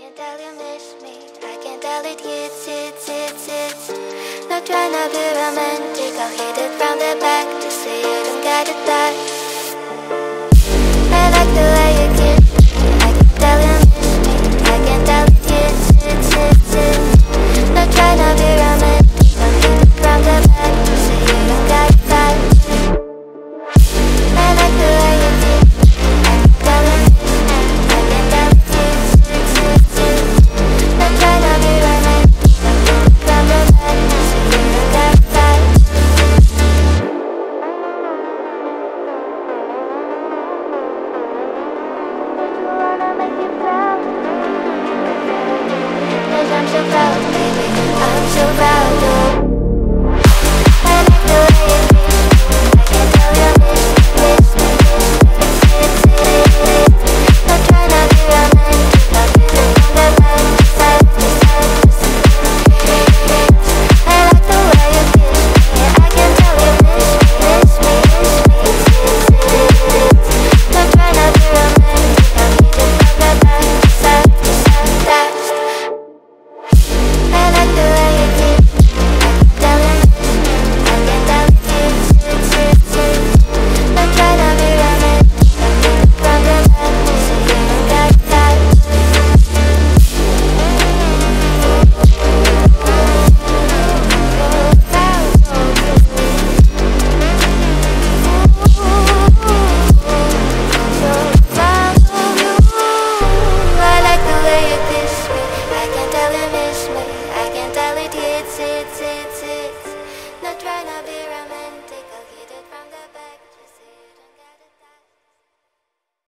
can tell you miss me. I can tell it's. Not trying to be romantic, I'll hit it from the back to say you don't get it back. I like the way you kiss me. I can tell you miss me. I can tell it's. Not trying to be romantic, I'll hit it from the back to say you don't get it back. I like the way you kiss me. I can tell you miss me. I can tell it's. Not trying to be romantic, I'll hit it from the back to say you don't get it back. Wanna make you proud, 'cause I'm so proud, baby, I'm so proud.